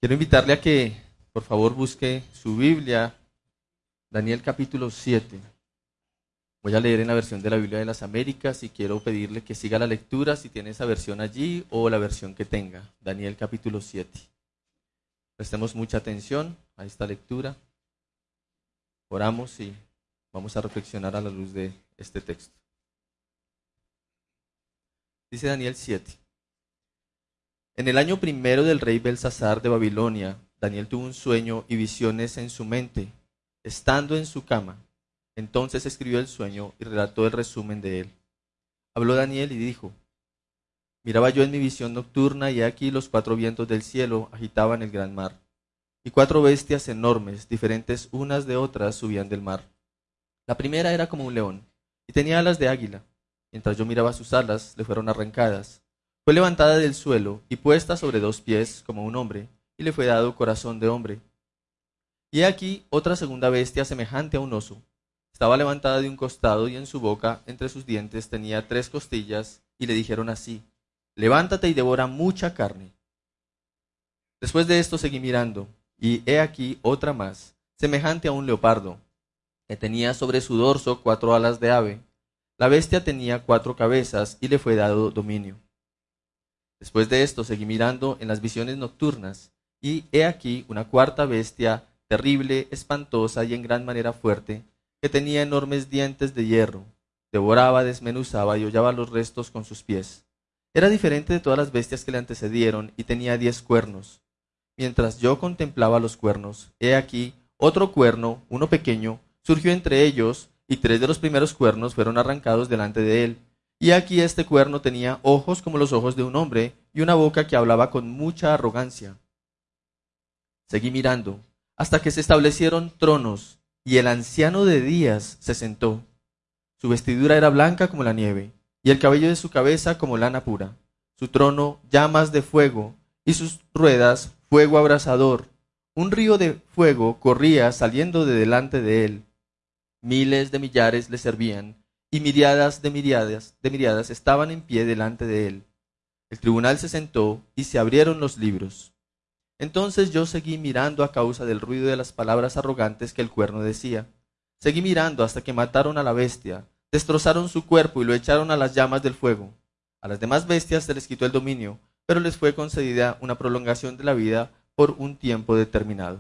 Quiero invitarle a que, por favor, busque su Biblia, Daniel capítulo 7. Voy a leer en la versión de la Biblia de las Américas y quiero pedirle que siga la lectura si tiene esa versión allí o la versión que tenga. Daniel capítulo 7. Prestemos mucha atención a esta lectura. Oramos y vamos a reflexionar a la luz de este texto. Dice Daniel 7. En el año primero del rey Belsasar de Babilonia, Daniel tuvo un sueño y visiones en su mente, estando en su cama. Entonces escribió el sueño y relató el resumen de él. Habló Daniel y dijo: Miraba yo en mi visión nocturna, y aquí los 4 vientos del cielo agitaban el gran mar, y 4 bestias enormes, diferentes unas de otras, subían del mar. La primera era como un león, y tenía alas de águila. Mientras yo miraba sus alas, le fueron arrancadas. Fue levantada del suelo y puesta sobre 2 pies como un hombre, y le fue dado corazón de hombre. Y he aquí otra segunda bestia semejante a un oso. Estaba levantada de un costado, y en su boca, entre sus dientes, tenía 3 costillas, y le dijeron así: Levántate y devora mucha carne. Después de esto seguí mirando, y he aquí otra más, semejante a un leopardo, que tenía sobre su dorso 4 alas de ave. La bestia tenía 4 cabezas, y le fue dado dominio. Después de esto seguí mirando en las visiones nocturnas, y he aquí una cuarta bestia, terrible, espantosa y en gran manera fuerte, que tenía enormes dientes de hierro. Devoraba, desmenuzaba y hollaba los restos con sus pies. Era diferente de todas las bestias que le antecedieron, y tenía 10 cuernos. Mientras yo contemplaba los cuernos, he aquí otro cuerno, uno pequeño, surgió entre ellos, y 3 de los primeros cuernos fueron arrancados delante de él. Y aquí este cuerno tenía ojos como los ojos de un hombre, y una boca que hablaba con mucha arrogancia. Seguí mirando, hasta que se establecieron tronos, y el anciano de días se sentó. Su vestidura era blanca como la nieve, y el cabello de su cabeza como lana pura. Su trono llamas de fuego, y sus ruedas fuego abrasador. Un río de fuego corría saliendo de delante de él. Miles de millares le servían, y miriadas de miriadas estaban en pie delante de él. El tribunal se sentó, y se abrieron los libros. Entonces yo seguí mirando a causa del ruido de las palabras arrogantes que el cuerno decía. Seguí mirando hasta que mataron a la bestia, destrozaron su cuerpo y lo echaron a las llamas del fuego. A las demás bestias se les quitó el dominio, pero les fue concedida una prolongación de la vida por un tiempo determinado.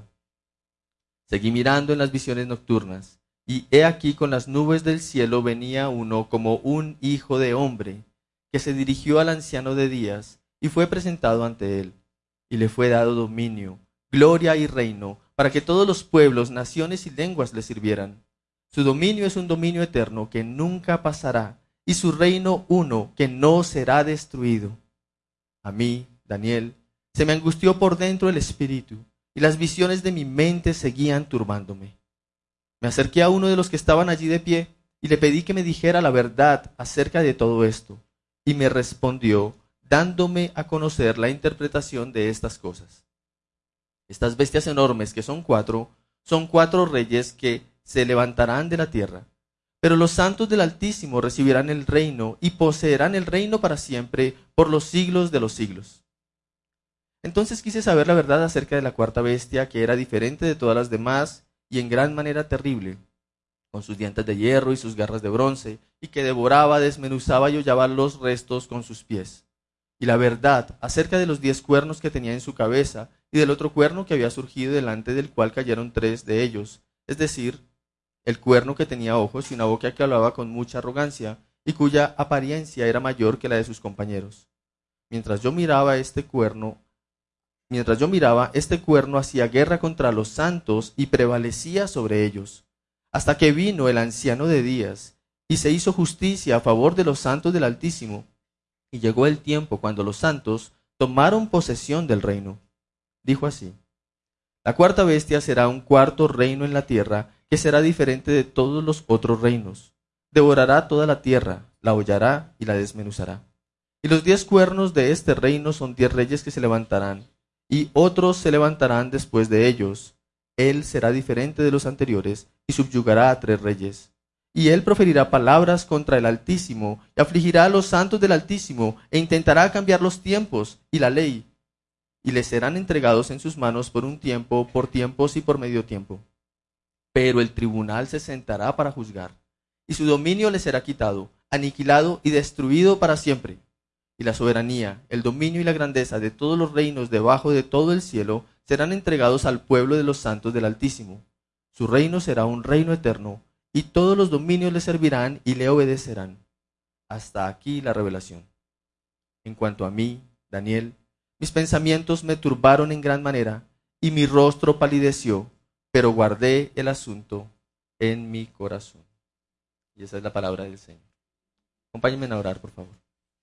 Seguí mirando en las visiones nocturnas, y he aquí con las nubes del cielo venía uno como un hijo de hombre, que se dirigió al anciano de días, y fue presentado ante él. Y le fue dado dominio, gloria y reino, para que todos los pueblos, naciones y lenguas le sirvieran. Su dominio es un dominio eterno que nunca pasará, y su reino uno que no será destruido. A mí, Daniel, se me angustió por dentro el espíritu, y las visiones de mi mente seguían turbándome. Me acerqué a uno de los que estaban allí de pie, y le pedí que me dijera la verdad acerca de todo esto, y me respondió, dándome a conocer la interpretación de estas cosas. Estas bestias enormes, que son 4 reyes que se levantarán de la tierra. Pero los santos del Altísimo recibirán el reino y poseerán el reino para siempre, por los siglos de los siglos. Entonces quise saber la verdad acerca de la cuarta bestia, que era diferente de todas las demás y en gran manera terrible, con sus dientes de hierro y sus garras de bronce, y que devoraba, desmenuzaba y hollaba los restos con sus pies. Y la verdad acerca de los 10 cuernos que tenía en su cabeza, y del otro cuerno que había surgido delante del cual cayeron 3 de ellos, es decir, el cuerno que tenía ojos y una boca que hablaba con mucha arrogancia, y cuya apariencia era mayor que la de sus compañeros. Mientras yo miraba, este cuerno hacía guerra contra los santos y prevalecía sobre ellos, hasta que vino el anciano de días, y se hizo justicia a favor de los santos del Altísimo. Y llegó el tiempo cuando los santos tomaron posesión del reino. Dijo así: La cuarta bestia será un cuarto reino en la tierra, que será diferente de todos los otros reinos. Devorará toda la tierra, la hollará y la desmenuzará. Y los 10 cuernos de este reino son 10 reyes que se levantarán, y otros se levantarán después de ellos. Él será diferente de los anteriores, y subyugará a 3 reyes. Y él proferirá palabras contra el Altísimo, y afligirá a los santos del Altísimo, e intentará cambiar los tiempos y la ley. y les serán entregados en sus manos por un tiempo, por tiempos y por medio tiempo. Pero el tribunal se sentará para juzgar, y su dominio les será quitado, aniquilado y destruido para siempre. Y la soberanía, el dominio y la grandeza de todos los reinos debajo de todo el cielo serán entregados al pueblo de los santos del Altísimo. Su reino será un reino eterno, y todos los dominios le servirán y le obedecerán. Hasta aquí la revelación. En cuanto a mí, Daniel, mis pensamientos me turbaron en gran manera, y mi rostro palideció, pero guardé el asunto en mi corazón. Y esa es la palabra del Señor. Acompáñenme a orar, por favor.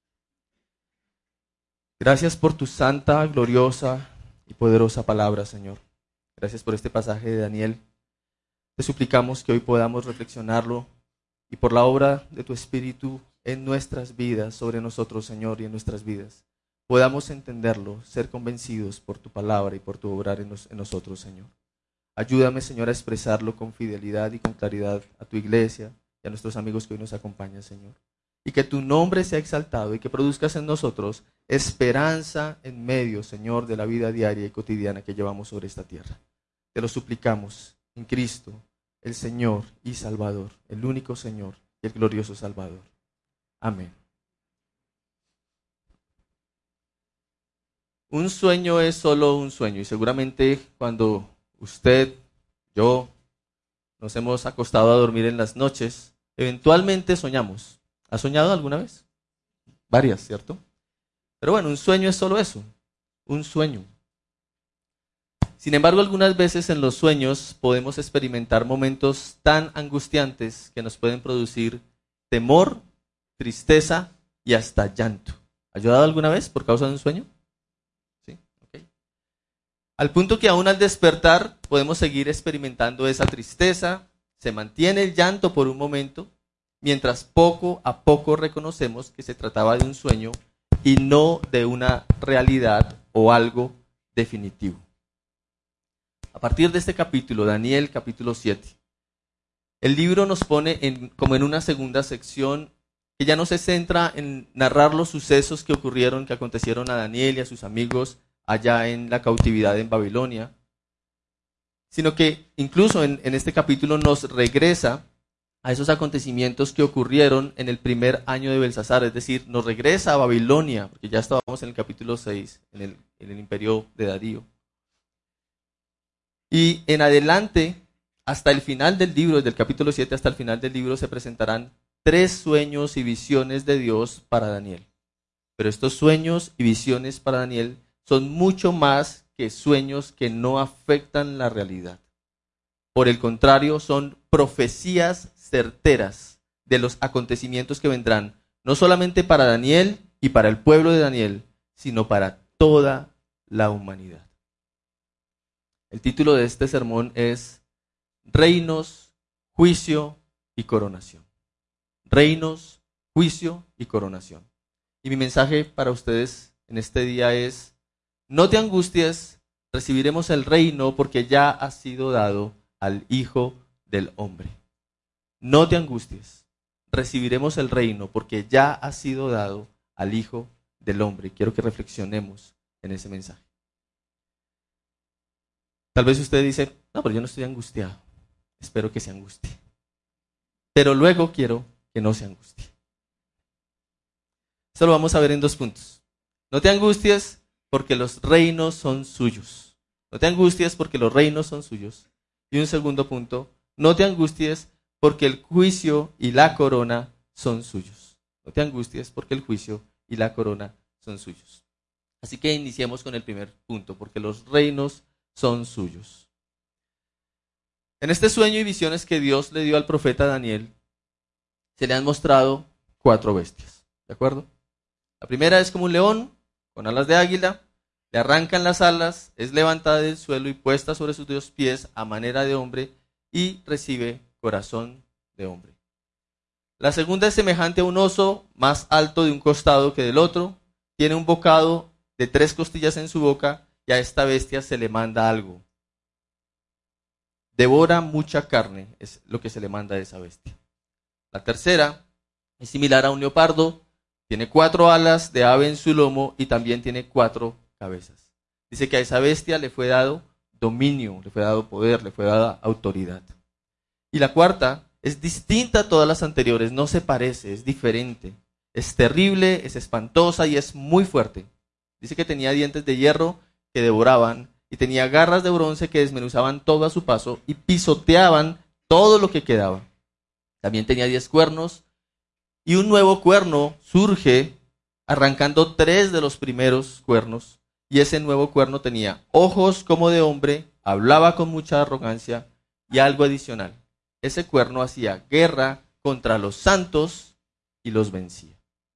Gracias por tu santa, gloriosa y poderosa palabra, Señor. Gracias por este pasaje de Daniel. Te suplicamos que hoy podamos reflexionarlo y por la obra de tu Espíritu en nuestras vidas, sobre nosotros, Señor, y en nuestras vidas, podamos entenderlo, ser convencidos por tu palabra y por tu obrar en nosotros, Señor. Ayúdame, Señor, a expresarlo con fidelidad y con claridad a tu iglesia y a nuestros amigos que hoy nos acompañan, Señor. Y que tu nombre sea exaltado y que produzcas en nosotros esperanza en medio, Señor, de la vida diaria y cotidiana que llevamos sobre esta tierra. Te lo suplicamos en Cristo, el Señor y Salvador, el único Señor y el glorioso Salvador. Amén. Un sueño es solo un sueño, y seguramente cuando usted, yo, nos hemos acostado a dormir en las noches, eventualmente soñamos. ¿Ha soñado alguna vez? Varias, ¿cierto? Pero bueno, un sueño es solo eso, un sueño. Sin embargo, algunas veces en los sueños podemos experimentar momentos tan angustiantes que nos pueden producir temor, tristeza y hasta llanto. ¿Ha llorado alguna vez por causa de un sueño? Sí, ok. Al punto que aún al despertar podemos seguir experimentando esa tristeza, se mantiene el llanto por un momento, mientras poco a poco reconocemos que se trataba de un sueño y no de una realidad o algo definitivo. A partir de este capítulo, Daniel capítulo 7, el libro nos pone como en una segunda sección que ya no se centra en narrar los sucesos que ocurrieron, que acontecieron a Daniel y a sus amigos allá en la cautividad en Babilonia, sino que incluso en este capítulo nos regresa a esos acontecimientos que ocurrieron en el primer año de Belsasar, es decir, nos regresa a Babilonia, porque ya estábamos en el capítulo 6, en el imperio de Darío. Y en adelante, hasta el final del libro, desde el capítulo 7 hasta el final del libro, se presentarán 3 sueños y visiones de Dios para Daniel. Pero estos sueños y visiones para Daniel son mucho más que sueños que no afectan la realidad. Por el contrario, son profecías certeras de los acontecimientos que vendrán, no solamente para Daniel y para el pueblo de Daniel, sino para toda la humanidad. El título de este sermón es Reinos, Juicio y Coronación. Reinos, Juicio y Coronación. Y mi mensaje para ustedes en este día es: no te angusties, recibiremos el reino porque ya ha sido dado al Hijo del Hombre. No te angusties, recibiremos el reino porque ya ha sido dado al Hijo del Hombre. Quiero que reflexionemos en ese mensaje. Tal vez usted dice, no, pero yo no estoy angustiado. Espero que se angustie. Pero luego quiero que no se angustie. Esto lo vamos a ver en 2 puntos. No te angusties porque los reinos son suyos. No te angusties porque los reinos son suyos. Y un segundo punto, no te angusties porque el juicio y la corona son suyos. No te angusties porque el juicio y la corona son suyos. Así que iniciemos con el primer punto, porque los reinos son suyos. En este sueño y visiones que Dios le dio al profeta Daniel, se le han mostrado 4 bestias, ¿de acuerdo? La primera es como un león con alas de águila, le arrancan las alas, es levantada del suelo y puesta sobre sus 2 pies a manera de hombre y recibe corazón de hombre. La segunda es semejante a un oso, más alto de un costado que del otro, tiene un bocado de 3 costillas en su boca y a esta bestia se le manda algo. Devora mucha carne, es lo que se le manda a esa bestia. La tercera es similar a un leopardo, tiene 4 alas de ave en su lomo y también tiene 4 cabezas. Dice que a esa bestia le fue dado dominio, le fue dado poder, le fue dada autoridad. Y la cuarta es distinta a todas las anteriores, no se parece, es diferente. Es terrible, es espantosa y es muy fuerte. Dice que tenía dientes de hierro que devoraban y tenía garras de bronce que desmenuzaban todo a su paso y pisoteaban todo lo que quedaba. También tenía 10 cuernos y un nuevo cuerno surge arrancando 3 de los primeros cuernos. Y ese nuevo cuerno tenía ojos como de hombre, hablaba con mucha arrogancia y algo adicional. Ese cuerno hacía guerra contra los santos y los vencía.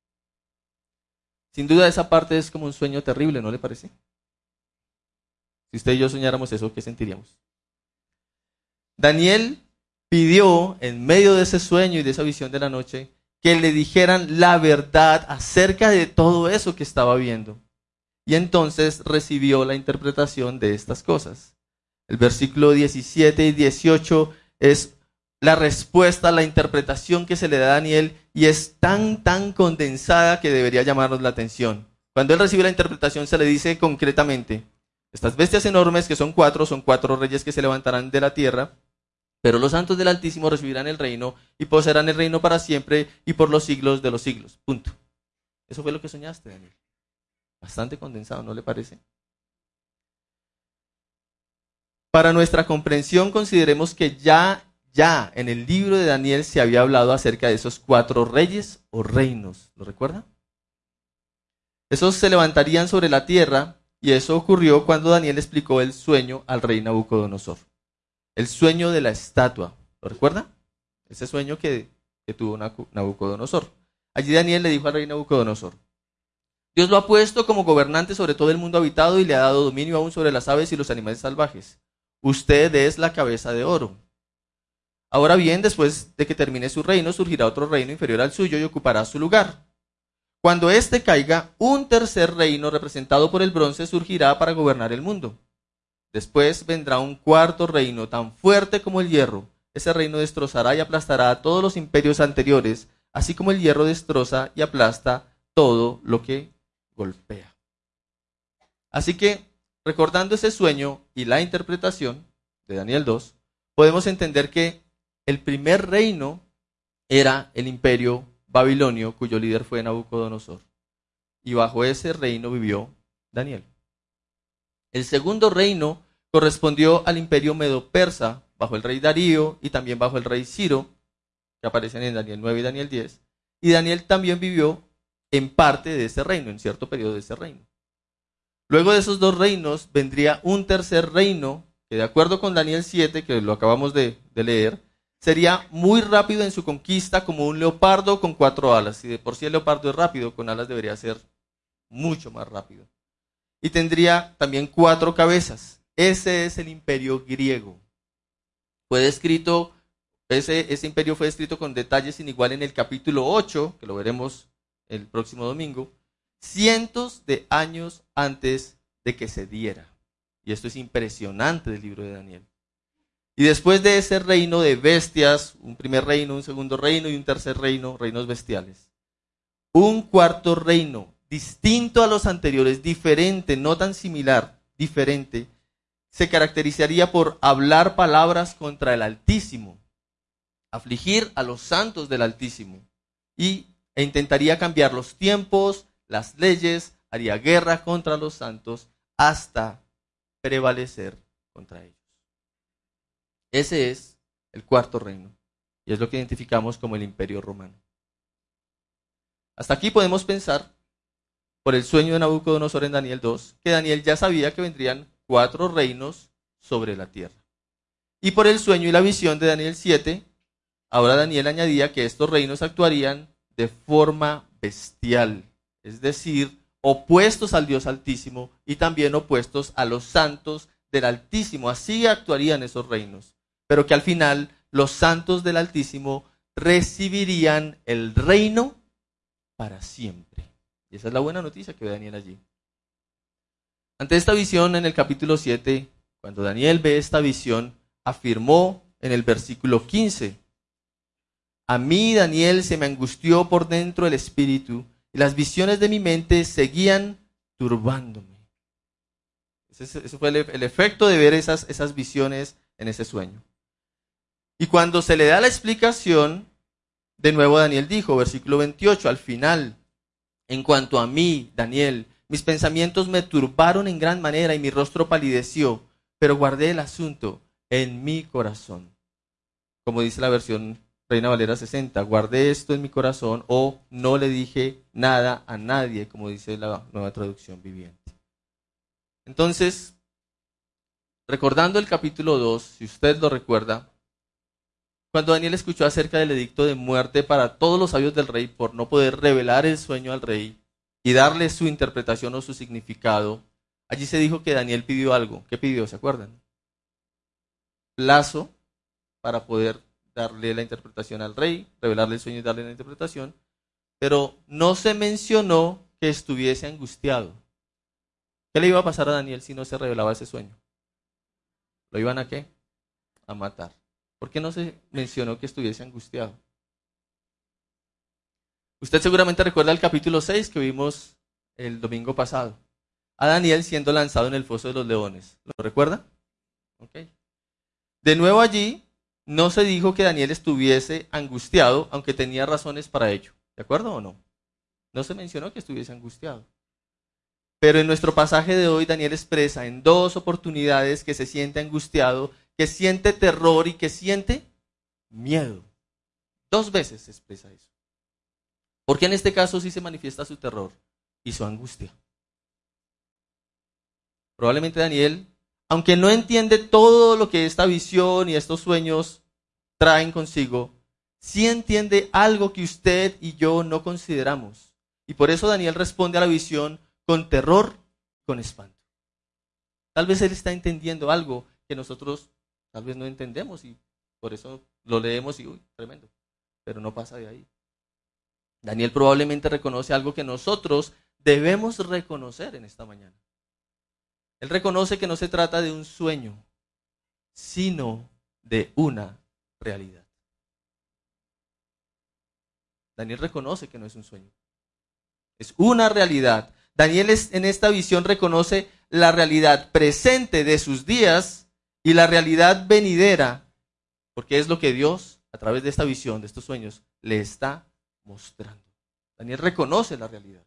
Sin duda esa parte es como un sueño terrible, ¿no le parece? Si usted y yo soñáramos eso, ¿qué sentiríamos? Daniel pidió en medio de ese sueño y de esa visión de la noche que le dijeran la verdad acerca de todo eso que estaba viendo. Y entonces recibió la interpretación de estas cosas. El versículo 17 y 18 es la respuesta a la interpretación que se le da a Daniel y es tan condensada que debería llamarnos la atención. Cuando él recibe la interpretación se le dice concretamente: estas bestias enormes que son cuatro reyes que se levantarán de la tierra, pero los santos del Altísimo recibirán el reino y poseerán el reino para siempre y por los siglos de los siglos. Punto. Eso fue lo que soñaste, Daniel. Bastante condensado, ¿no le parece? Para nuestra comprensión consideremos que ya en el libro de Daniel se había hablado acerca de esos 4 reyes o reinos. ¿Lo recuerda? Esos se levantarían sobre la tierra y eso ocurrió cuando Daniel explicó el sueño al rey Nabucodonosor. El sueño de la estatua. ¿Lo recuerda? Ese sueño que tuvo Nabucodonosor. Allí Daniel le dijo al rey Nabucodonosor: Dios lo ha puesto como gobernante sobre todo el mundo habitado y le ha dado dominio aún sobre las aves y los animales salvajes. Usted es la cabeza de oro. Ahora bien, después de que termine su reino, surgirá otro reino inferior al suyo y ocupará su lugar. Cuando éste caiga, un tercer reino representado por el bronce surgirá para gobernar el mundo. Después vendrá un cuarto reino tan fuerte como el hierro. Ese reino destrozará y aplastará a todos los imperios anteriores, así como el hierro destroza y aplasta todo lo que golpea. Así que, recordando ese sueño y la interpretación de Daniel 2, podemos entender que el primer reino era el imperio babilonio, cuyo líder fue Nabucodonosor. Y bajo ese reino vivió Daniel. El segundo reino correspondió al imperio medo-persa, bajo el rey Darío y también bajo el rey Ciro, que aparecen en Daniel 9 y Daniel 10. Y Daniel también vivió en parte de ese reino, en cierto periodo de ese reino. Luego de esos 2 reinos vendría un tercer reino, que de acuerdo con Daniel 7, que lo acabamos de leer, sería muy rápido en su conquista, como un leopardo con 4 alas. Si de por sí el leopardo es rápido, con alas debería ser mucho más rápido. Y tendría también 4 cabezas. Ese es el imperio griego. Fue descrito, ese imperio fue descrito con detalles sin igual en el capítulo 8, que lo veremos el próximo domingo, cientos de años antes de que se diera. Y esto es impresionante del libro de Daniel. Y después de ese reino de bestias, un primer reino, un segundo reino y un tercer reino, reinos bestiales, un cuarto reino, distinto a los anteriores, diferente, no tan similar, diferente, se caracterizaría por hablar palabras contra el Altísimo, afligir a los santos del Altísimo, e intentaría cambiar los tiempos, las leyes, haría guerra contra los santos hasta prevalecer contra ellos. Ese es el cuarto reino y es lo que identificamos como el Imperio Romano. Hasta aquí podemos pensar, por el sueño de Nabucodonosor en Daniel 2, que Daniel ya sabía que vendrían 4 reinos sobre la tierra. Y por el sueño y la visión de Daniel 7, ahora Daniel añadía que estos reinos actuarían de forma bestial, es decir, opuestos al Dios Altísimo y también opuestos a los santos del Altísimo. Así actuarían esos reinos, pero que al final los santos del Altísimo recibirían el reino para siempre. Y esa es la buena noticia que ve Daniel allí. Ante esta visión en el capítulo 7, cuando Daniel ve esta visión, afirmó en el versículo 15: a mí, Daniel, se me angustió por dentro el espíritu, y las visiones de mi mente seguían turbándome. Ese fue el efecto de ver esas visiones en ese sueño. Y cuando se le da la explicación, de nuevo Daniel dijo, versículo 28, al final, en cuanto a mí, Daniel, mis pensamientos me turbaron en gran manera y mi rostro palideció, pero guardé el asunto en mi corazón. Como dice la versión Reina Valera 60, guardé esto en mi corazón o no le dije nada a nadie, como dice la Nueva Traducción Viviente. Entonces, recordando el capítulo 2, si usted lo recuerda, cuando Daniel escuchó acerca del edicto de muerte para todos los sabios del rey por no poder revelar el sueño al rey y darle su interpretación o su significado, allí se dijo que Daniel pidió algo. ¿Qué pidió? ¿Se acuerdan? Plazo para poder darle la interpretación al rey, revelarle el sueño y darle la interpretación, pero no se mencionó que estuviese angustiado. ¿Qué le iba a pasar a Daniel si no se revelaba ese sueño? ¿Lo iban a qué? A matar. ¿Por qué no se mencionó que estuviese angustiado? Usted seguramente recuerda el capítulo 6 que vimos el domingo pasado. A Daniel siendo lanzado en el foso de los leones. ¿Lo recuerda? Okay. De nuevo allí, no se dijo que Daniel estuviese angustiado, aunque tenía razones para ello. ¿De acuerdo o no? No se mencionó que estuviese angustiado. Pero en nuestro pasaje de hoy, Daniel expresa en 2 oportunidades que se siente angustiado, que siente terror y que siente miedo. 2 veces se expresa eso. Porque en este caso sí se manifiesta su terror y su angustia. Probablemente Daniel, aunque no entiende todo lo que esta visión y estos sueños traen consigo, sí entiende algo que usted y yo no consideramos. Y por eso Daniel responde a la visión con terror, con espanto. Tal vez él está entendiendo algo que nosotros tal vez no entendemos y por eso lo leemos y uy, tremendo, pero no pasa de ahí. Daniel probablemente reconoce algo que nosotros debemos reconocer en esta mañana. Él reconoce que no se trata de un sueño, sino de una realidad. Daniel reconoce que no es un sueño, es una realidad. Daniel en esta visión reconoce la realidad presente de sus días y la realidad venidera, porque es lo que Dios, a través de esta visión, de estos sueños, le está mostrando. Daniel reconoce la realidad.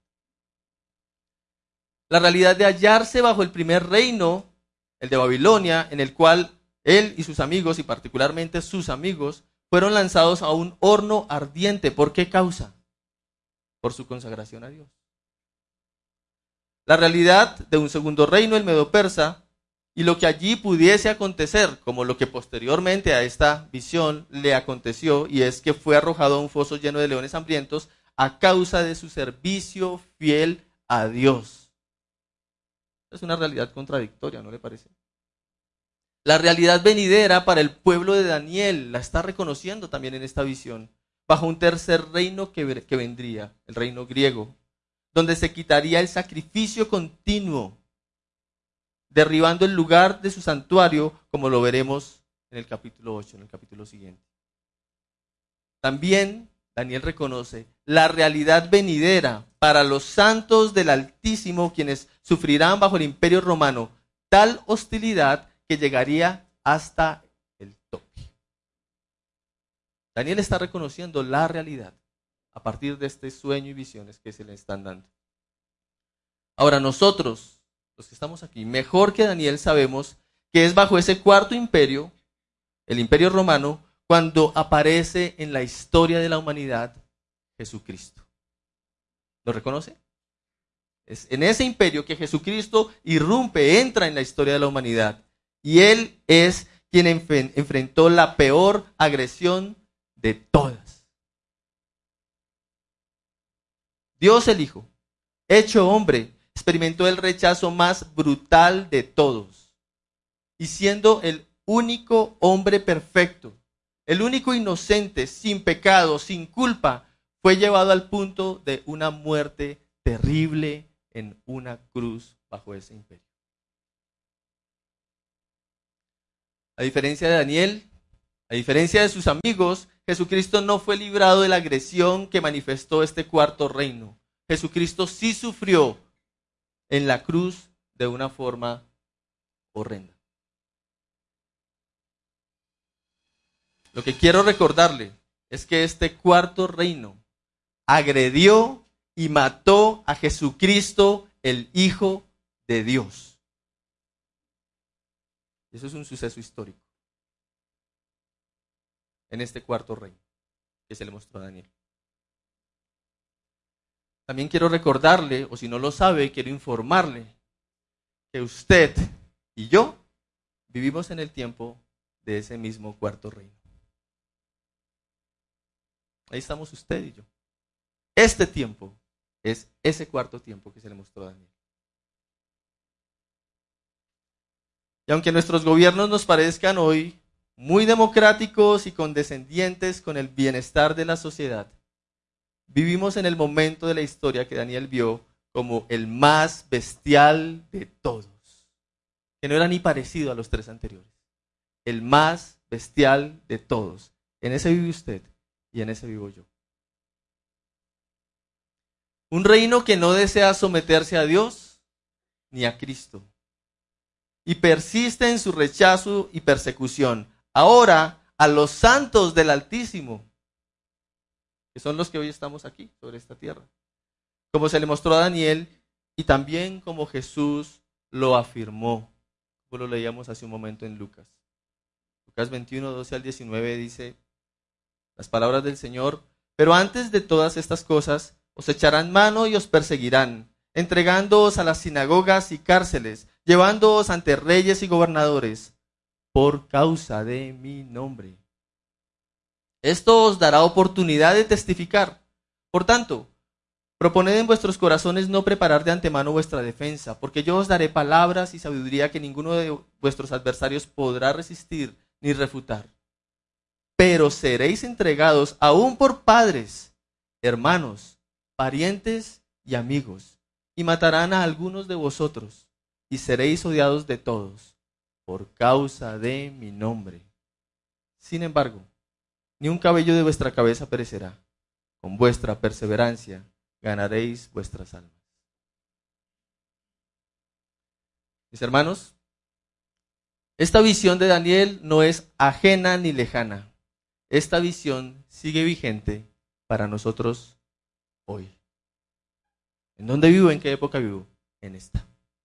La realidad de hallarse bajo el primer reino, el de Babilonia, en el cual él y sus amigos, y particularmente sus amigos, fueron lanzados a un horno ardiente. ¿Por qué causa? Por su consagración a Dios. La realidad de un segundo reino, el Medo-Persa, y lo que allí pudiese acontecer, como lo que posteriormente a esta visión le aconteció, y es que fue arrojado a un foso lleno de leones hambrientos a causa de su servicio fiel a Dios. Es una realidad contradictoria, ¿no le parece? La realidad venidera para el pueblo de Daniel la está reconociendo también en esta visión, bajo un tercer reino que vendría, el reino griego, donde se quitaría el sacrificio continuo, derribando el lugar de su santuario, como lo veremos en el capítulo 8, en el capítulo siguiente. También Daniel reconoce la realidad venidera para los santos del Altísimo, quienes sufrirán bajo el imperio romano tal hostilidad que llegaría hasta el tope. Daniel está reconociendo la realidad a partir de este sueño y visiones que se le están dando. Ahora nosotros, los que estamos aquí, mejor que Daniel sabemos que es bajo ese cuarto imperio, el imperio romano, cuando aparece en la historia de la humanidad Jesucristo. ¿Lo reconoce? Es en ese imperio que Jesucristo irrumpe, entra en la historia de la humanidad. Y Él es quien enfrentó la peor agresión de todas. Dios el Hijo, hecho hombre, experimentó el rechazo más brutal de todos. Y siendo el único hombre perfecto, el único inocente, sin pecado, sin culpa, fue llevado al punto de una muerte terrible en una cruz bajo ese imperio. A diferencia de Daniel, a diferencia de sus amigos, Jesucristo no fue librado de la agresión que manifestó este cuarto reino. Jesucristo sí sufrió en la cruz de una forma horrenda. Lo que quiero recordarle es que este cuarto reino agredió y mató a Jesucristo, el Hijo de Dios. Eso es un suceso histórico en este cuarto reino que se le mostró a Daniel. También quiero recordarle, o si no lo sabe, quiero informarle que usted y yo vivimos en el tiempo de ese mismo cuarto reino. Ahí estamos usted y yo. Este tiempo es ese cuarto tiempo que se le mostró a Daniel. Y aunque nuestros gobiernos nos parezcan hoy muy democráticos y condescendientes con el bienestar de la sociedad, vivimos en el momento de la historia que Daniel vio como el más bestial de todos, que no era ni parecido a los tres anteriores. El más bestial de todos. En ese vive usted y en ese vivo yo. Un reino que no desea someterse a Dios ni a Cristo y persiste en su rechazo y persecución. Ahora a los santos del Altísimo, que son los que hoy estamos aquí sobre esta tierra, como se le mostró a Daniel y también como Jesús lo afirmó, como lo leíamos hace un momento en Lucas. Lucas 21, 12 al 19 dice las palabras del Señor: pero antes de todas estas cosas os echarán mano y os perseguirán, entregándoos a las sinagogas y cárceles, llevándoos ante reyes y gobernadores, por causa de mi nombre. Esto os dará oportunidad de testificar. Por tanto, proponed en vuestros corazones no preparar de antemano vuestra defensa, porque yo os daré palabras y sabiduría que ninguno de vuestros adversarios podrá resistir ni refutar. Pero seréis entregados aún por padres, hermanos, parientes y amigos, y matarán a algunos de vosotros, y seréis odiados de todos, por causa de mi nombre. Sin embargo, ni un cabello de vuestra cabeza perecerá. Con vuestra perseverancia ganaréis vuestras almas. Mis hermanos, esta visión de Daniel no es ajena ni lejana. Esta visión sigue vigente para nosotros hoy. ¿En dónde vivo? ¿En qué época vivo? En esta.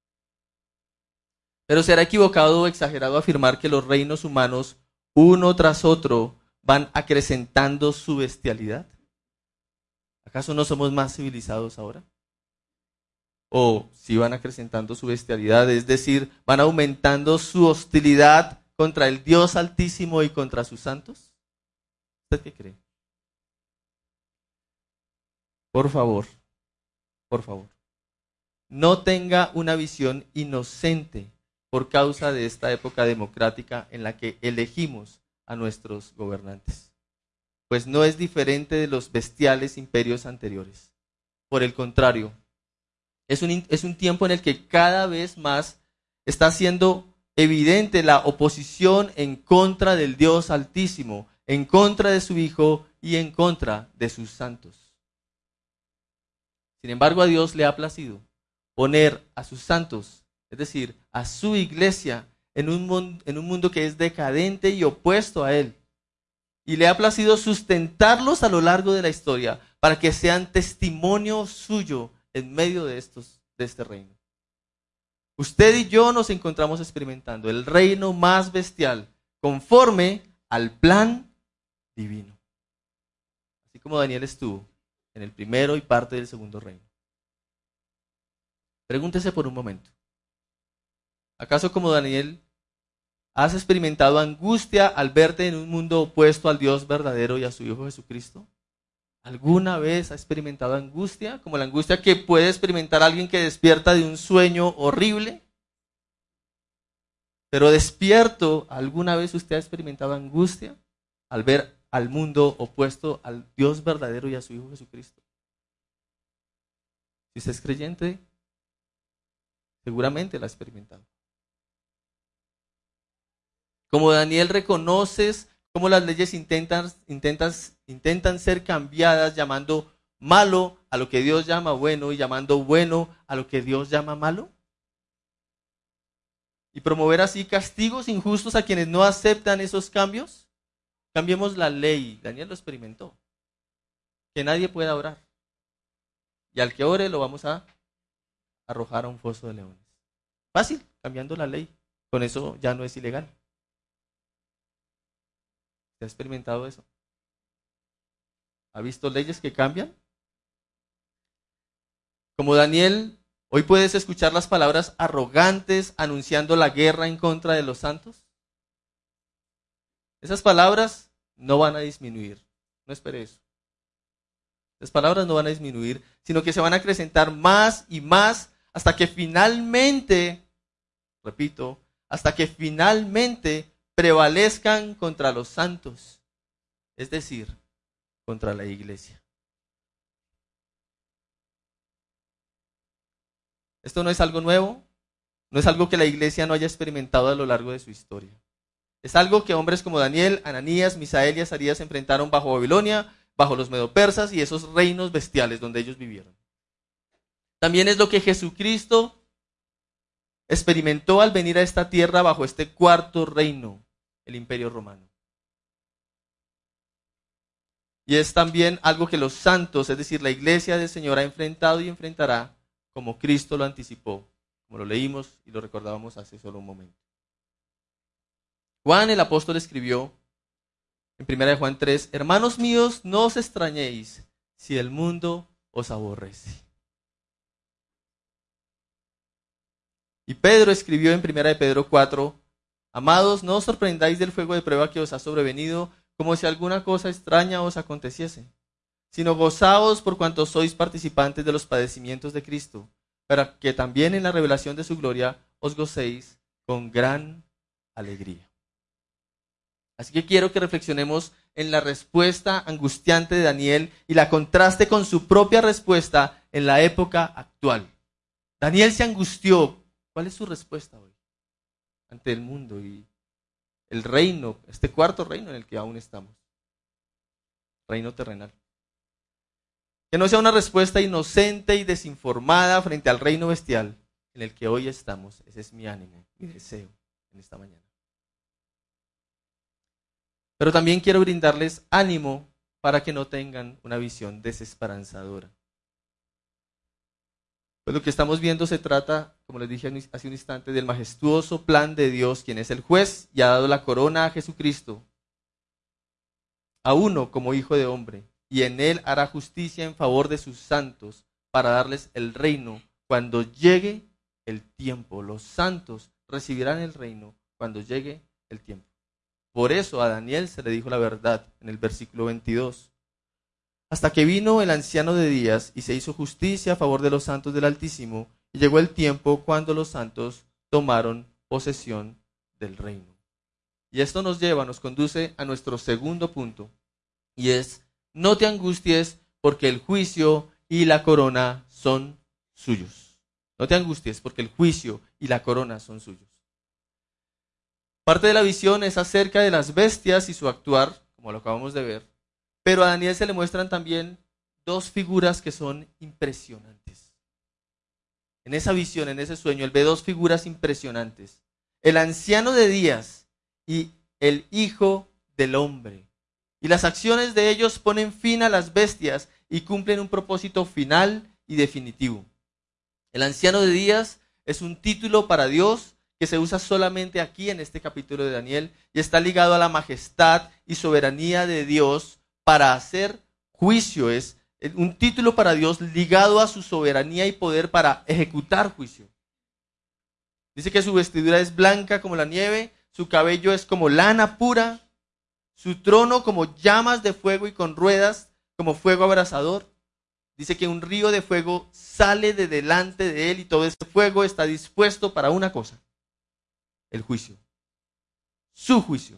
Pero ¿será equivocado o exagerado afirmar que los reinos humanos, uno tras otro, van acrecentando su bestialidad? ¿Acaso no somos más civilizados ahora? ¿O si van acrecentando su bestialidad, es decir, van aumentando su hostilidad contra el Dios Altísimo y contra sus santos? ¿Usted qué cree? Por favor, no tenga una visión inocente por causa de esta época democrática en la que elegimos a nuestros gobernantes, pues no es diferente de los bestiales imperios anteriores. Por el contrario, es un tiempo en el que cada vez más está siendo evidente la oposición en contra del Dios Altísimo, en contra de su Hijo y en contra de sus santos. Sin embargo, a Dios le ha placido poner a sus santos, es decir, a su iglesia, en un mundo que es decadente y opuesto a Él. Y le ha placido sustentarlos a lo largo de la historia para que sean testimonio suyo en medio de este reino. Usted y yo nos encontramos experimentando el reino más bestial conforme al plan divino. Así como Daniel estuvo en el primero y parte del segundo reino. Pregúntese por un momento. ¿Acaso como Daniel has experimentado angustia al verte en un mundo opuesto al Dios verdadero y a su Hijo Jesucristo? ¿Alguna vez ha experimentado angustia, como la angustia que puede experimentar alguien que despierta de un sueño horrible? Pero despierto, ¿alguna vez usted ha experimentado angustia al ver al mundo opuesto al Dios verdadero y a su Hijo Jesucristo? Si usted es creyente, seguramente la ha experimentado. Como Daniel, reconoces cómo las leyes intentan ser cambiadas, llamando malo a lo que Dios llama bueno y llamando bueno a lo que Dios llama malo. y promover así castigos injustos a quienes no aceptan esos cambios, cambiemos la ley. Daniel lo experimentó. Que nadie pueda orar. Y al que ore lo vamos a arrojar a un foso de leones. Fácil, cambiando la ley. Con eso ya no es ilegal. ¿Se ha experimentado eso? ¿Ha visto leyes que cambian? Como Daniel, hoy puedes escuchar las palabras arrogantes anunciando la guerra en contra de los santos. Esas palabras no van a disminuir. No espere eso. Las palabras no van a disminuir, sino que se van a acrecentar más y más hasta que finalmente, repito, hasta que finalmente prevalezcan contra los santos, es decir, contra la iglesia. Esto no es algo nuevo, no es algo que la iglesia no haya experimentado a lo largo de su historia. Es algo que hombres como Daniel, Ananías, Misael y Azarías se enfrentaron bajo Babilonia, bajo los medopersas y esos reinos bestiales donde ellos vivieron. También es lo que Jesucristo experimentó al venir a esta tierra bajo este cuarto reino, el Imperio Romano. Y es también algo que los santos, es decir, la iglesia del Señor ha enfrentado y enfrentará como Cristo lo anticipó, como lo leímos y lo recordábamos hace solo un momento. Juan el apóstol escribió en 1 Juan 3, hermanos míos, no os extrañéis si el mundo os aborrece. Y Pedro escribió en 1 Pedro 4, amados, no os sorprendáis del fuego de prueba que os ha sobrevenido, como si alguna cosa extraña os aconteciese, sino gozaos por cuanto sois participantes de los padecimientos de Cristo, para que también en la revelación de su gloria os gocéis con gran alegría. Así que quiero que reflexionemos en la respuesta angustiante de Daniel y la contraste con su propia respuesta en la época actual. Daniel se angustió. ¿Cuál es su respuesta hoy ante el mundo y el reino, este cuarto reino en el que aún estamos? Reino terrenal. Que no sea una respuesta inocente y desinformada frente al reino bestial en el que hoy estamos. Ese es mi ánimo, mi deseo en esta mañana. Pero también quiero brindarles ánimo para que no tengan una visión desesperanzadora. Pues lo que estamos viendo se trata, como les dije hace un instante, del majestuoso plan de Dios, quien es el juez y ha dado la corona a Jesucristo, a uno como hijo de hombre, y en él hará justicia en favor de sus santos para darles el reino cuando llegue el tiempo. Los santos recibirán el reino cuando llegue el tiempo. Por eso a Daniel se le dijo la verdad en el versículo 22. Hasta que vino el anciano de días y se hizo justicia a favor de los santos del Altísimo, y llegó el tiempo cuando los santos tomaron posesión del reino. Y esto nos conduce a nuestro segundo punto, y es, no te angusties porque el juicio y la corona son suyos. No te angusties porque el juicio y la corona son suyos. Parte de la visión es acerca de las bestias y su actuar, como lo acabamos de ver, pero a Daniel se le muestran también dos figuras que son impresionantes. En esa visión, en ese sueño, él ve dos figuras impresionantes. El anciano de días y el hijo del hombre. Y las acciones de ellos ponen fin a las bestias y cumplen un propósito final y definitivo. El anciano de días es un título para Dios que se usa solamente aquí en este capítulo de Daniel y está ligado a la majestad y soberanía de Dios para hacer juicio. Es un título para Dios ligado a su soberanía y poder para ejecutar juicio. Dice que su vestidura es blanca como la nieve, su cabello es como lana pura, su trono como llamas de fuego y con ruedas como fuego abrasador. Dice que un río de fuego sale de delante de él y todo ese fuego está dispuesto para una cosa: el juicio, su juicio.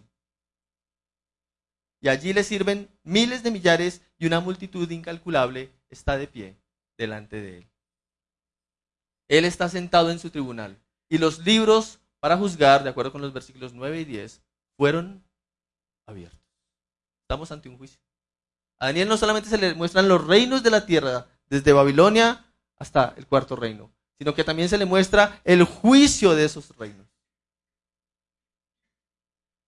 Y allí le sirven miles de millares y una multitud incalculable está de pie delante de él. Él está sentado en su tribunal y los libros para juzgar, de acuerdo con los versículos 9 y 10, fueron abiertos. Estamos ante un juicio. A Daniel no solamente se le muestran los reinos de la tierra, desde Babilonia hasta el cuarto reino, sino que también se le muestra el juicio de esos reinos.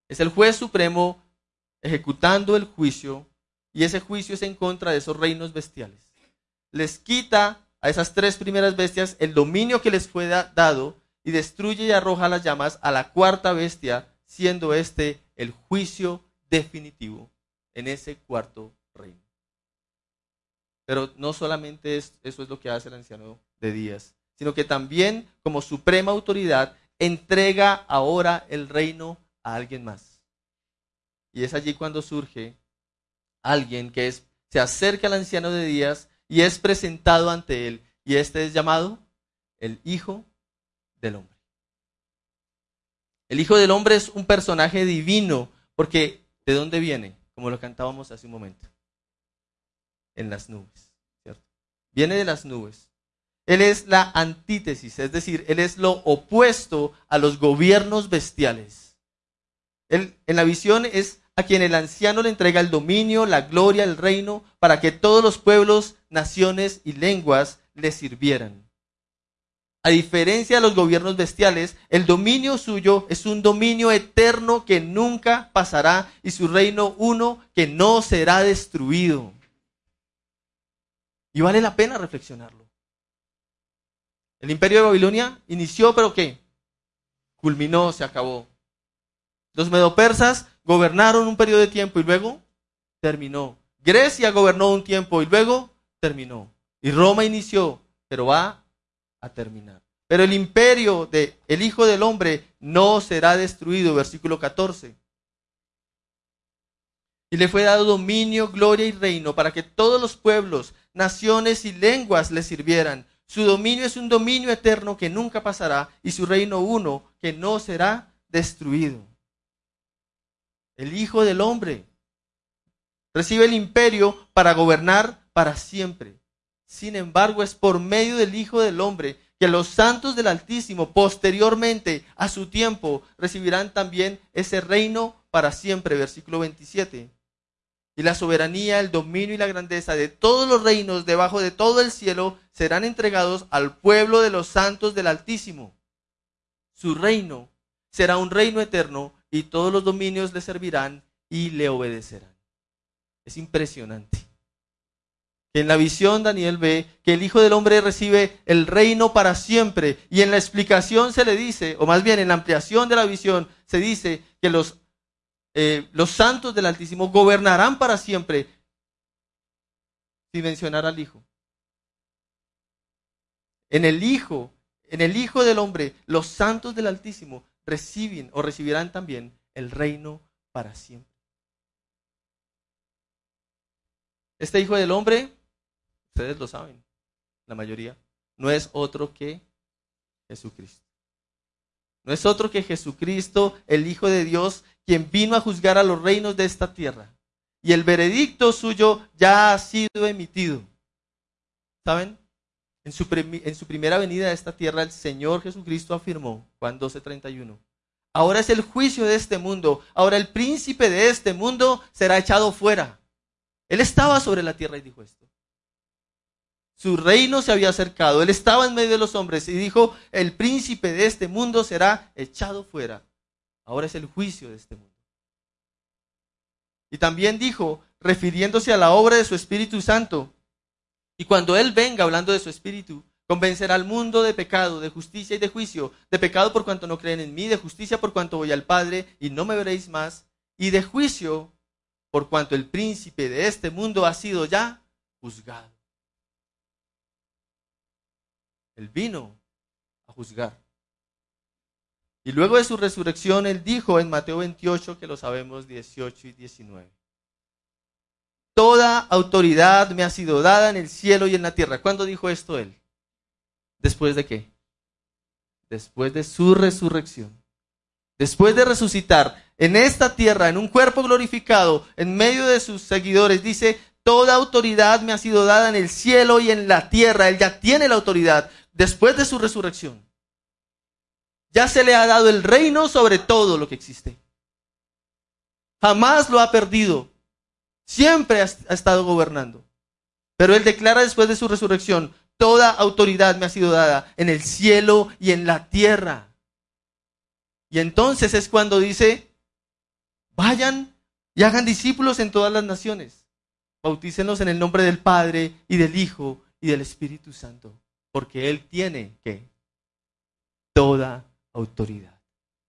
Es el juez supremo ejecutando el juicio, y ese juicio es en contra de esos reinos bestiales. Les quita a esas tres primeras bestias el dominio que les fue dado y destruye y arroja las llamas a la cuarta bestia, siendo este el juicio definitivo en ese cuarto reino. Pero no solamente eso es lo que hace el anciano de días, sino que también como suprema autoridad entrega ahora el reino a alguien más. Y es allí cuando surge alguien que se acerca al anciano de días y es presentado ante él. Y este es llamado el Hijo del Hombre. El Hijo del Hombre es un personaje divino, porque ¿de dónde viene? Como lo cantábamos hace un momento. En las nubes, ¿cierto? Viene de las nubes. Él es la antítesis, es decir, él es lo opuesto a los gobiernos bestiales. Él, en la visión, es a quien el anciano le entrega el dominio, la gloria, el reino, para que todos los pueblos, naciones y lenguas le sirvieran. A diferencia de los gobiernos bestiales, el dominio suyo es un dominio eterno que nunca pasará y su reino uno que no será destruido. Y vale la pena reflexionarlo. El imperio de Babilonia inició, pero ¿qué? Culminó, se acabó. Los medopersas gobernaron un periodo de tiempo y luego terminó. Grecia gobernó un tiempo y luego terminó. Y Roma inició, pero va a terminar. Pero el imperio del Hijo del Hombre no será destruido, versículo 14. Y le fue dado dominio, gloria y reino para que todos los pueblos, naciones y lenguas le sirvieran. Su dominio es un dominio eterno que nunca pasará y su reino uno que no será destruido. El Hijo del Hombre recibe el imperio para gobernar para siempre. Sin embargo, es por medio del Hijo del Hombre que los santos del Altísimo, posteriormente a su tiempo, recibirán también ese reino para siempre. Versículo 27. Y la soberanía, el dominio y la grandeza de todos los reinos debajo de todo el cielo serán entregados al pueblo de los santos del Altísimo. Su reino será un reino eterno y todos los dominios le servirán y le obedecerán. Es impresionante. En la visión Daniel ve que el Hijo del Hombre recibe el reino para siempre y en la explicación se le dice, o más bien en la ampliación de la visión, se dice que los santos del Altísimo gobernarán para siempre, sin mencionar al Hijo. En el Hijo del Hombre, los santos del Altísimo reciben o recibirán también el reino para siempre. Este Hijo del Hombre, ustedes lo saben, la mayoría, no es otro que Jesucristo. No es otro que Jesucristo, el Hijo de Dios, quien vino a juzgar a los reinos de esta tierra. Y el veredicto suyo ya ha sido emitido. ¿Saben? En su primera venida a esta tierra, el Señor Jesucristo afirmó, Juan 12:31, ahora es el juicio de este mundo, ahora el príncipe de este mundo será echado fuera. Él estaba sobre la tierra y dijo esto. Su reino se había acercado, él estaba en medio de los hombres y dijo, el príncipe de este mundo será echado fuera. Ahora es el juicio de este mundo. Y también dijo, refiriéndose a la obra de su Espíritu Santo, y cuando Él venga, hablando de su Espíritu, convencerá al mundo de pecado, de justicia y de juicio, de pecado por cuanto no creen en mí, de justicia por cuanto voy al Padre y no me veréis más, y de juicio por cuanto el príncipe de este mundo ha sido ya juzgado. Él vino a juzgar. Y luego de su resurrección, Él dijo en Mateo 28, que lo sabemos, 18 y 19. Toda autoridad me ha sido dada en el cielo y en la tierra. ¿Cuándo dijo esto Él? ¿Después de qué? Después de su resurrección. Después de resucitar en esta tierra, en un cuerpo glorificado, en medio de sus seguidores, dice, toda autoridad me ha sido dada en el cielo y en la tierra. Él ya tiene la autoridad después de su resurrección. Ya se le ha dado el reino sobre todo lo que existe. Jamás lo ha perdido. Siempre ha estado gobernando. Pero Él declara después de su resurrección, toda autoridad me ha sido dada en el cielo y en la tierra. Y entonces es cuando dice, Vayan y hagan discípulos en todas las naciones. Bautícenlos en el nombre del Padre y del Hijo y del Espíritu Santo, porque Él tiene, ¿qué? Toda autoridad.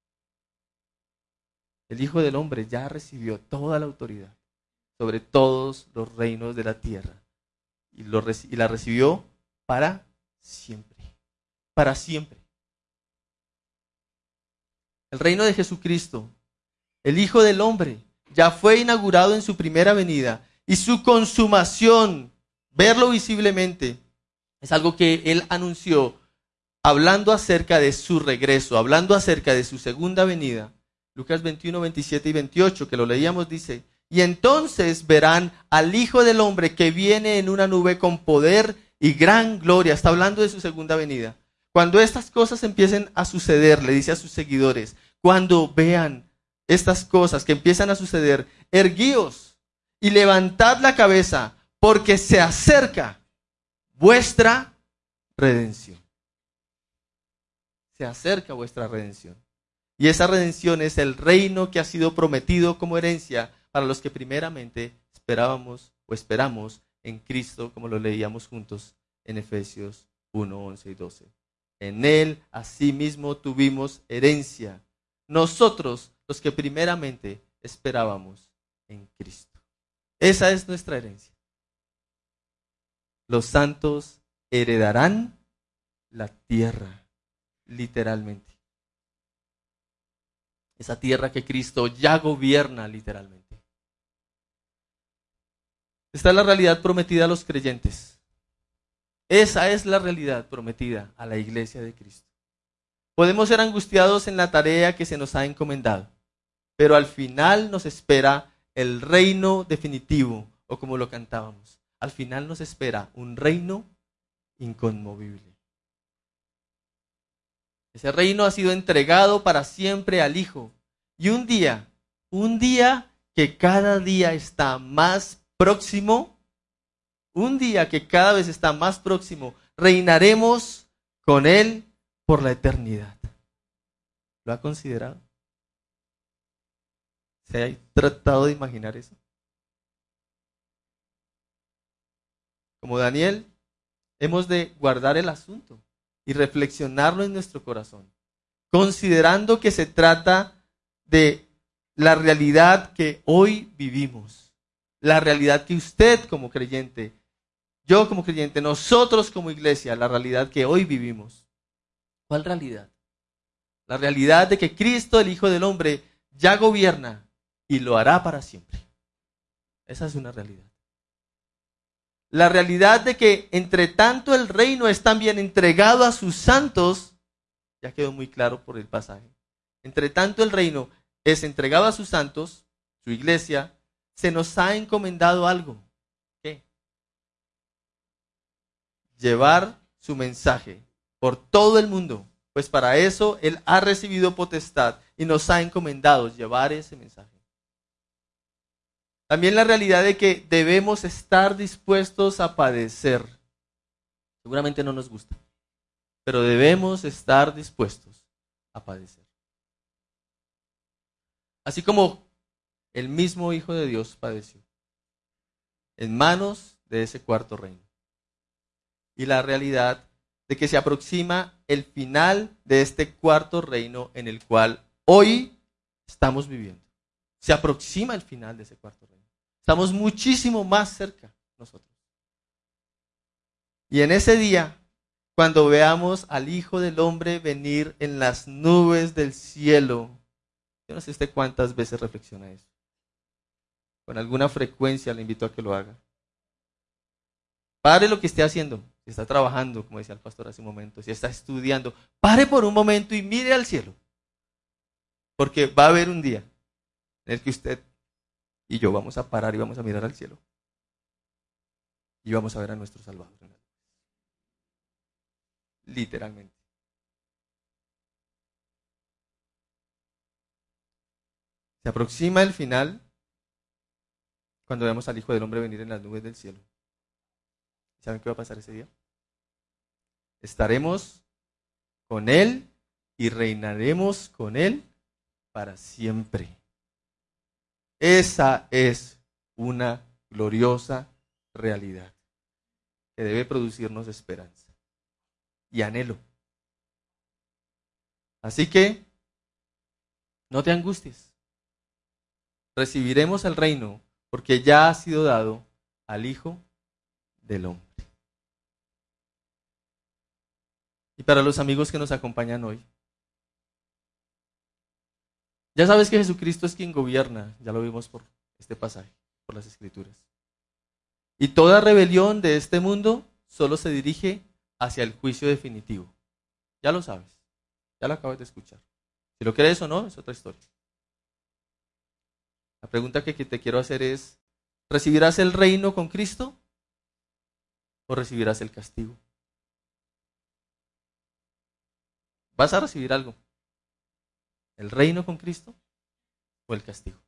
El Hijo del Hombre ya recibió toda la autoridad sobre todos los reinos de la tierra y la recibió para siempre. Para siempre. El reino de Jesucristo, el Hijo del Hombre, ya fue inaugurado en su primera venida y su consumación, verlo visiblemente, es algo que Él anunció hablando acerca de su regreso, hablando acerca de su segunda venida. Lucas 21, 27 y 28, que lo leíamos, dice: y entonces verán al Hijo del Hombre que viene en una nube con poder y gran gloria. Está hablando de su segunda venida. Cuando estas cosas empiecen a suceder, le dice a sus seguidores, cuando vean estas cosas que empiezan a suceder, erguíos y levantad la cabeza, porque se acerca vuestra redención. Se acerca vuestra redención. Y esa redención es el reino que ha sido prometido como herencia para los que primeramente esperábamos o esperamos en Cristo, como lo leíamos juntos en Efesios 1, 11 y 12. En Él asimismo tuvimos herencia, nosotros los que primeramente esperábamos en Cristo. Esa es nuestra herencia. Los santos heredarán la tierra, literalmente. Esa tierra que Cristo ya gobierna literalmente. Esta es la realidad prometida a los creyentes. Esa es la realidad prometida a la iglesia de Cristo. Podemos ser angustiados en la tarea que se nos ha encomendado, pero al final nos espera el reino definitivo, o como lo cantábamos, al final nos espera un reino inconmovible. Ese reino ha sido entregado para siempre al Hijo. Y un día que cada día está más próximo, un día que cada vez está más próximo, reinaremos con Él por la eternidad. ¿Lo ha considerado? ¿Se ha tratado de imaginar eso? Como Daniel, hemos de guardar el asunto y reflexionarlo en nuestro corazón, considerando que se trata de la realidad que hoy vivimos, la realidad que usted como creyente, yo como creyente, nosotros como iglesia, la realidad que hoy vivimos. ¿Cuál realidad? La realidad de que Cristo, el Hijo del Hombre, ya gobierna y lo hará para siempre. Esa es una realidad. La realidad de que entre tanto el reino es también entregado a sus santos, ya quedó muy claro por el pasaje. Entre tanto el reino es entregado a sus santos, su iglesia, se nos ha encomendado algo. ¿Qué? Llevar su mensaje por todo el mundo, pues para eso Él ha recibido potestad y nos ha encomendado llevar ese mensaje. También la realidad de que debemos estar dispuestos a padecer. Seguramente no nos gusta, pero debemos estar dispuestos a padecer. Así como el mismo Hijo de Dios padeció en manos de ese cuarto reino. Y la realidad de que se aproxima el final de este cuarto reino en el cual hoy estamos viviendo. Se aproxima el final de ese cuarto reino. Estamos muchísimo más cerca nosotros. Y en ese día, cuando veamos al Hijo del Hombre venir en las nubes del cielo, yo no sé usted cuántas veces reflexiona eso. Con alguna frecuencia le invito a que lo haga. Pare lo que esté haciendo. Si está trabajando, como decía el pastor hace un momento, si está estudiando, pare por un momento y mire al cielo. Porque va a haber un día en el que usted y yo vamos a parar y vamos a mirar al cielo. Y vamos a ver a nuestro Salvador. Literalmente. Se aproxima el final cuando veamos al Hijo del Hombre venir en las nubes del cielo. ¿Saben qué va a pasar ese día? Estaremos con Él y reinaremos con Él para siempre. Esa es una gloriosa realidad que debe producirnos esperanza y anhelo. Así que no te angusties. Recibiremos el reino porque ya ha sido dado al Hijo del Hombre. Y para los amigos que nos acompañan hoy, ya sabes que Jesucristo es quien gobierna, ya lo vimos por este pasaje, por las Escrituras. Y toda rebelión de este mundo solo se dirige hacia el juicio definitivo. Ya lo sabes, ya lo acabas de escuchar. Si lo crees o no, es otra historia. La pregunta que te quiero hacer es, ¿recibirás el reino con Cristo o recibirás el castigo? Vas a recibir algo. ¿El reino con Cristo o el castigo?